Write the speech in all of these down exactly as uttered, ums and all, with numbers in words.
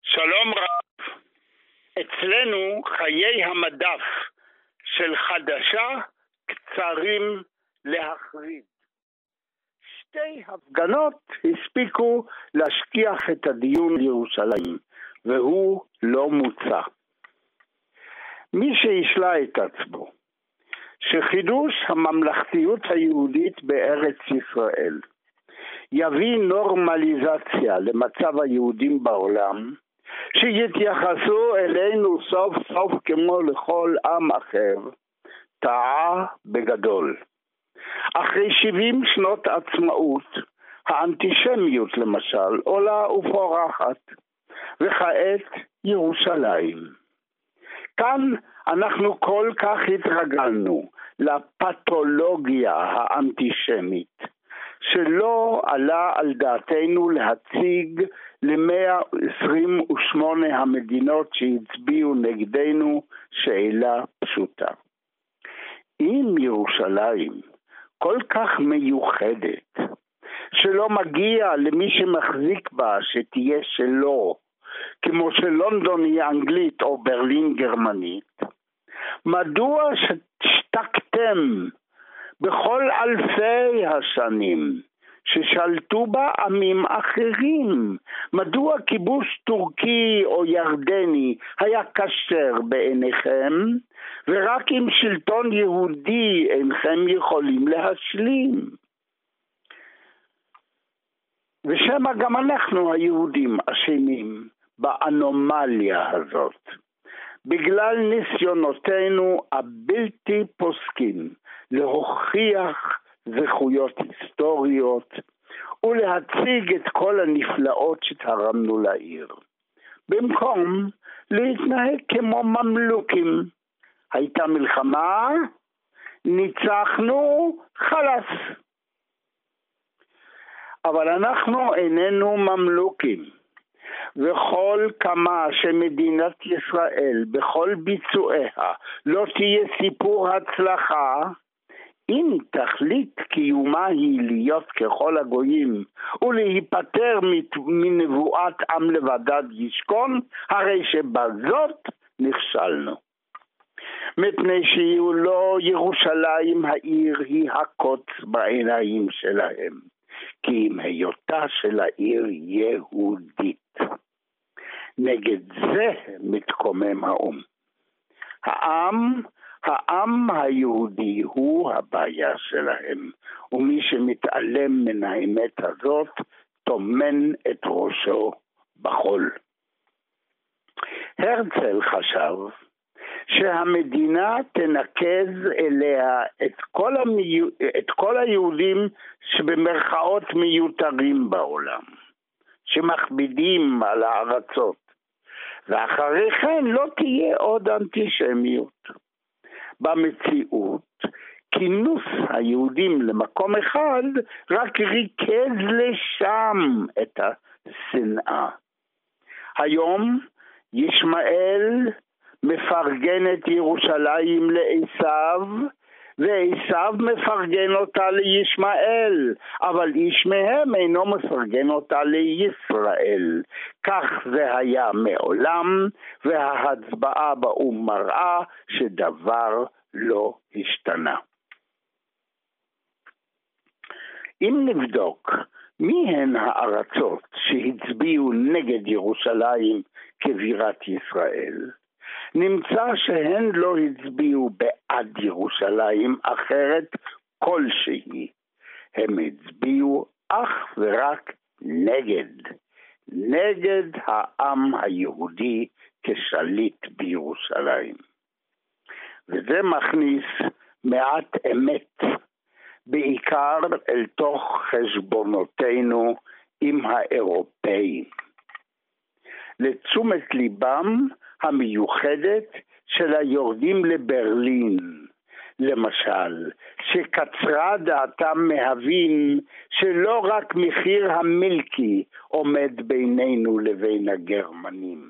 שלום רב. אצלנו חיי המדף של חדשה קצרים להחריד. שתי הפגנות הספיקו להשכיח את הדיון לירושלים, והוא לא מוצא. מי שישלה את עצמו שחידוש הממלכתיות היהודית בארץ ישראל יביא נורמליזציה למצב היהודים בעולם, שיתייחסו אלינו סוף סוף כמו לכל עם אחר, טעה בגדול. אחרי שבעים שנות עצמאות, האנטישמיות למשל עולה ופורחת, וכעת ירושלים. כאן אנחנו כל כך התרגלנו לפתולוגיה האנטישמית, שלא עלה על דעתנו להציג ל-מאה עשרים ושמונה המדינות שהצביעו נגדנו שאלה פשוטה. אם ירושלים כל כך מיוחדת, שלא מגיע למי שמחזיק בה שתהיה שלו, כמו שלונדון היא אנגלית או ברלין גרמנית, מדוע שתקתם בכל אלפי השנים ששלטו בה עמים אחרים? מדוע כיבוש טורקי או ירדני היה כשר בעיניכם, ורק עם שלטון יהודי אינכם יכולים להשלים? ושמה גם אנחנו היהודים אשמים באנומליה הזאת, בגלל ניסיונותינו הבלתי פוסקים להוכיח זכויות היסטוריות ולהציג את כל הנפלאות שתרמנו לעיר, במקום להתנהג כמו ממלוכים. הייתה מלחמה, ניצחנו, חלס. אבל אנחנו איננו ממלוכים, וכל כמה שמדינת ישראל בכל ביצועיה לא תהיה סיפור הצלחה, אם תכלית קיומה היא להיות ככל הגויים ולהיפטר מנבואת עם לבדד ישכון, הרי שבזאת נכשלנו. מפני שלא ירושלים העיר היא הקוץ בעיניים שלהם, כי אם היותה של העיר יהודית. נגד זה מתקומם האום. העם, העם היהודי הוא הבעיה שלהם, ומי שמתעלם מן האמת הזאת תומן את ראשו בחול. הרצל חשב שהמדינה תנקז אליה את כל, המי... את כל היהודים שבמרכאות מיותרים בעולם, שמכבידים על הארצות, ואחרי כן לא תהיה עוד אנטישמיות. במציאות, כינוס היהודים למקום אחד רק ריכז לשם את השנאה. היום ישמעאל מפרגן את ירושלים לעשיו, ועשיו מפרגן אותה לישמעאל, אבל איש מהם אינו מפרגן אותה לישראל. כך זה היה מעולם, וההצבעה באום מראה שדבר לא השתנה. אם נבדוק מי הן הארצות שהצביעו נגד ירושלים כבירת ישראל, נמצא שהן לא הצביעו בעד ירושלים אחרת כלשהי. הם הצביעו אך ורק נגד, נגד העם היהודי כשליט בירושלים. וזה מכניס מעט אמת, בעיקר אל תוך חשבונותינו עם האירופאים. לתשומת ליבם המיוחדת של היורדים לברלין, למשל, שקצרה דעתם מהבין שלא רק מחיר המילקי עומד בינינו לבין הגרמנים.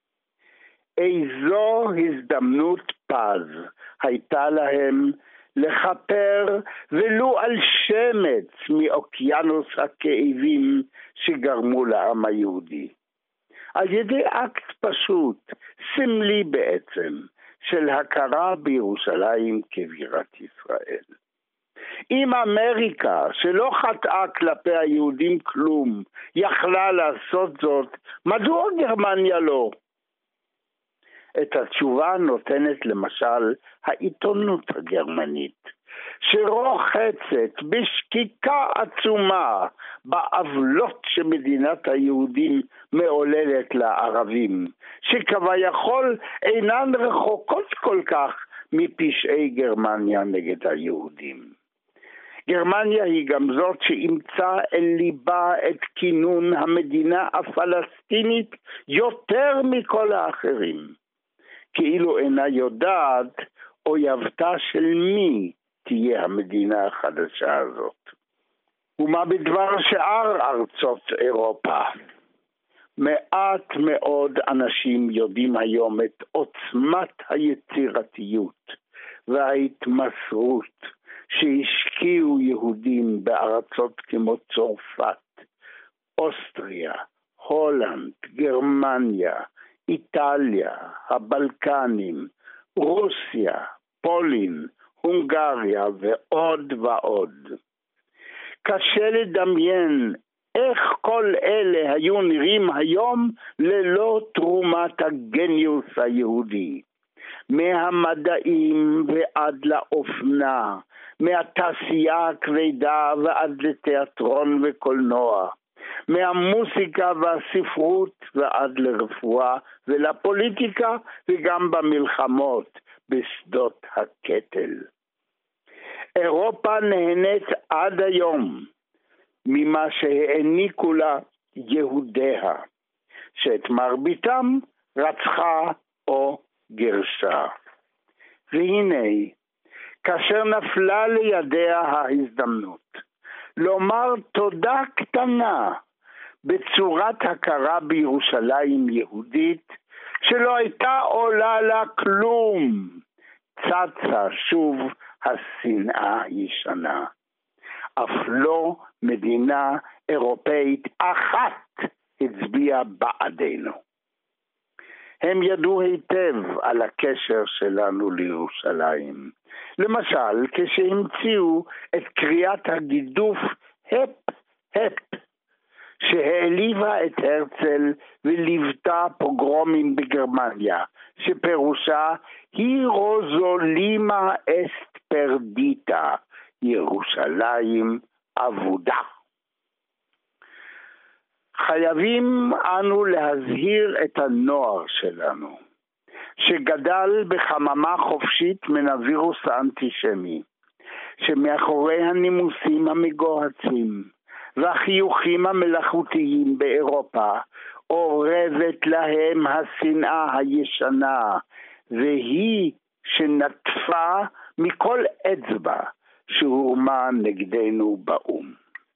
איזו הזדמנות פז הייתה להם לחפר ולו על שמץ מאוקיינוס הכאבים שגרמו לעם היהודי. על ידי אקט פשוט, סמלי בעצם, של הכרה בירושלים כבירת ישראל. אם אמריקה, שלא חטאה כלפי היהודים כלום, יכלה לעשות זאת, מדוע גרמניה לא? את התשובה נותנת למשל העיתונות הגרמנית, שרוחצת בשקיקה עצומה בעוולות שמדינת היהודים מעוללת לערבים, שכביכול אינן רחוקות כל כך מפשעי גרמניה נגד היהודים. גרמניה היא גם זאת שאימצה אל ליבה את כינון המדינה הפלסטינית יותר מכל האחרים, כאילו אינה יודעת אויבתה של מי תהיה המדינה החדשה הזאת. ומה בדבר שאר ארצות אירופה? מעט מאוד אנשים יודעים היום את עוצמת היצירתיות וההתמסרות שהשקיעו יהודים בארצות כמו צרפת, אוסטריה, הולנד, גרמניה, איטליה, הבלקנים, רוסיה, פולין, הונגריה ועוד ועוד. קשה לדמיין איך כל אלה היו נראים היום ללא תרומת הגניוס היהודי. מהמדעים ועד לאופנה, מהתעשייה הכבדה ועד לתיאטרון וקולנוע, מהמוסיקה והספרות ועד לרפואה ולפוליטיקה וגם במלחמות בשדות הקטל. אירופה נהנית עד היום ממה שהעניקו לה יהודיה, שאת מרביתם רצחה או גרשה. והנה, כאשר נפלה לידיה ההזדמנות לומר תודה קטנה בצורת הכרה בירושלים יהודית שלא הייתה עולה לה כלום, צצה שוב השנאה הישנה. אף לא מדינה אירופאית אחת הצביעה בעדנו. הם ידעו היטב על הקשר שלנו לירושלים. למשל, כשהמציאו את קריאת הגידוף הפ הפ, שהעליבה את הרצל וליוותה פוגרומים בגרמניה, שפירושה הירוזולימה אסט פרדיטה, ירושלים אבודה. חייבים אנו להזהיר את הנוער שלנו, שגדל בחממה חופשית מן הווירוס האנטישמי, שמאחורי הנימוסים המגוהצים והחיוכים המלאכותיים באירופה עורבת להם השנאה הישנה, והיא שנטפה מכל אצבע שהורמה נגדנו באום.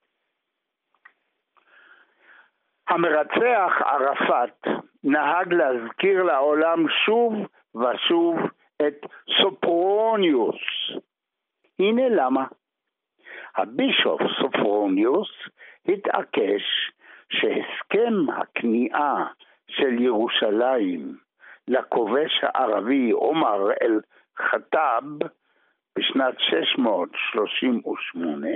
המרצח ערפאת נהג להזכיר לעולם שוב ושוב את סופרוניוס. הנה למה. הבישוף סופרוניוס התעקש שהסכם הכניעה של ירושלים לכובש הערבי עומר אל-חטאב בשנת שש מאות שלושים ושמונה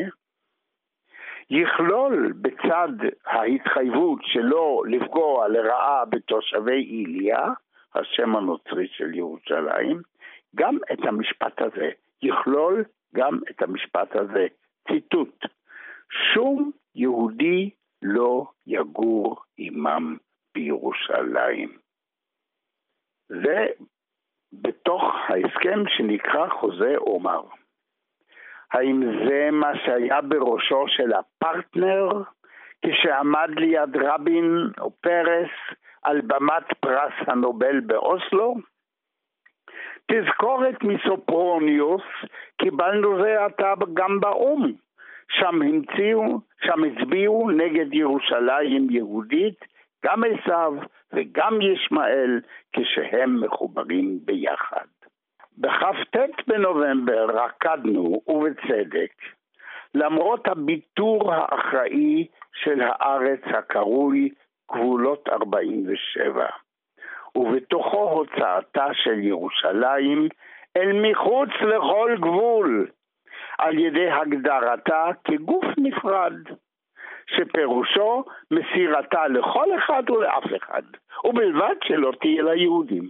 יכלול בצד ההתחייבות שלו לפגוע לרעה בתושבי איליה, השם הנוצרי של ירושלים, גם את המשפט הזה, יכלול גם את המשפט הזה, ציטוט, שום יהודי לא יגור עמם בירושלים. זה בתוך ההסכם שנקרא חוזה עומר. האם זה מה שהיה בראשו של הפרטנר כשעמד ליד רבין או פרס על במת פרס הנובל באוסלו? תזכורת מסופרוניוס קיבלנו זה עתה גם באום. שם המציאו, שם הצביעו נגד ירושלים יהודית גם עשיו וגם ישמעאל כשהם מחוברים ביחד. בכ"ט בנובמבר רקדנו ובצדק, למרות הביטור האחראי של הארץ הקרוי גבולות ארבעים ושבע, ובתוכו הוצאתה של ירושלים אל מחוץ לכל גבול, על ידי הגדרתה כגוף נפרד, שפירושו מסירתה לכל אחד ולאף אחד, ובלבד שלא תהיה ליהודים.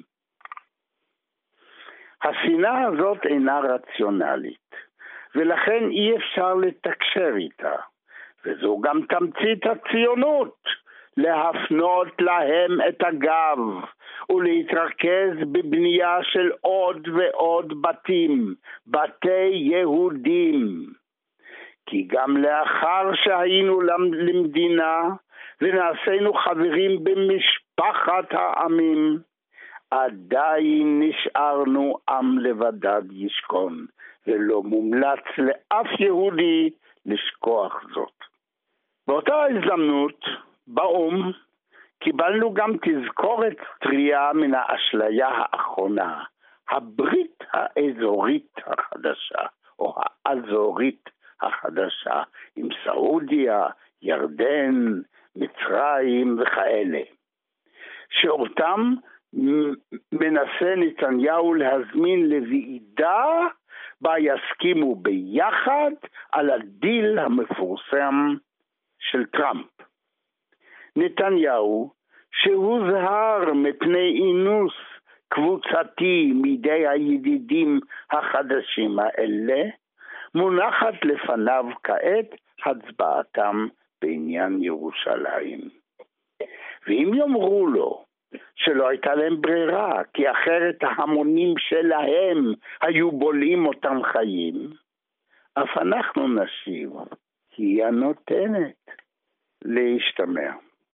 השנאה הזאת אינה רציונלית, ולכן אי אפשר לתקשר איתה, וזו גם תמצית הציונות, להפנות להם את הגב, ולהתרכז בבנייה של עוד ועוד בתים, בתי יהודים. כי גם לאחר שהיינו למדינה, ונעשינו חברים במשפחת העמים, עדיין נשארנו עם לבדד ישכון, ולא מומלץ לאף יהודי לשכוח זאת. באותה הזדמנות, באום, קיבלנו גם תזכורת טריה מן האשליה האחרונה, הברית האזורית החדשה, או האזורית החדשה, עם סעודיה, ירדן, מצרים וכאלה, שאותם מנסה נתניהו להזמין לוועידה בה יסכימו ביחד על הדיל המפורסם של טראמפ. נתניהו, שהוזהר מפני אינוס קבוצתי מידי הידידים החדשים האלה, מונחת לפניו כעת הצבעתם בעניין ירושלים. ואם יאמרו לו שלא הייתה להם ברירה, כי אחרת ההמונים שלהם היו בולעים אותם חיים, אף אנחנו נשיב, היא הנותנת. להשתמע.